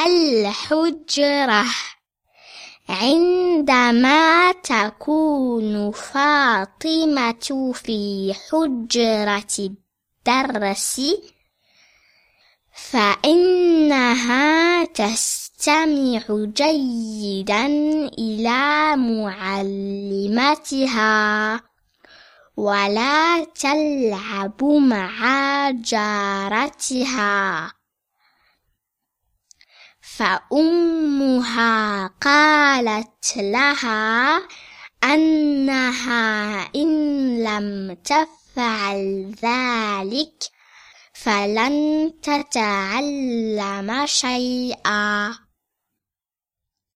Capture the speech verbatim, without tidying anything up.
الحجرة. عندما تكون فاطمة في حجرة الدرس فإنها تستمع جيدا إلى معلمتها ولا تلعب مع جارتها. فأمها قالت لها أنها إن لم تفعل ذلك فلن تتعلم شيئا.